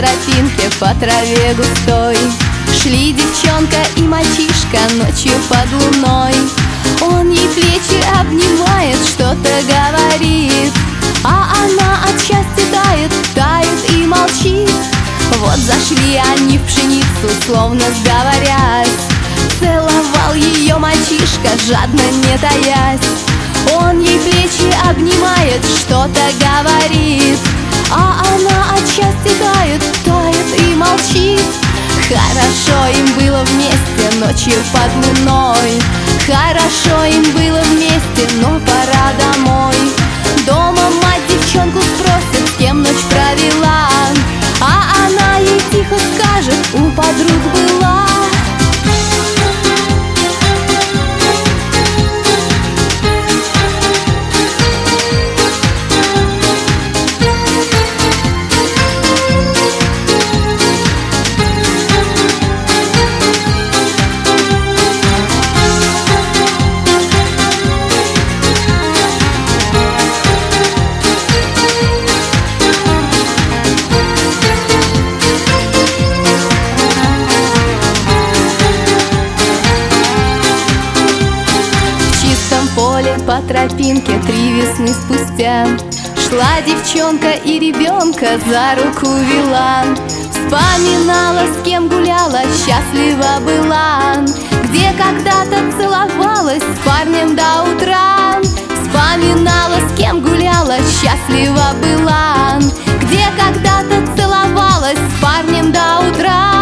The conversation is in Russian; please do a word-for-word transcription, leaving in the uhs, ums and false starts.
тропинке по траве густой шли девчонка и мальчишка ночью под луной. Он ей плечи обнимает, что-то говорит, а она от счастья тает, тает и молчит. Вот зашли они в пшеницу, словно сговорясь. Целовал ее мальчишка, жадно не таясь. Он ей плечи обнимает, что-то говорит, а она от счастья тает, тает и молчит. Хорошо им было вместе ночью под луной, хорошо им было вместе, но пора домой. Дома мать девчонку спросит, с кем ночь провела, а она ей тихо скажет: у подруг была. По тропинке три весны спустя шла девчонка и ребенка за руку вела. Вспоминала, с кем гуляла, счастлива была, где когда-то целовалась с парнем до утра. Вспоминала, с кем гуляла, счастлива была, где когда-то целовалась с парнем до утра.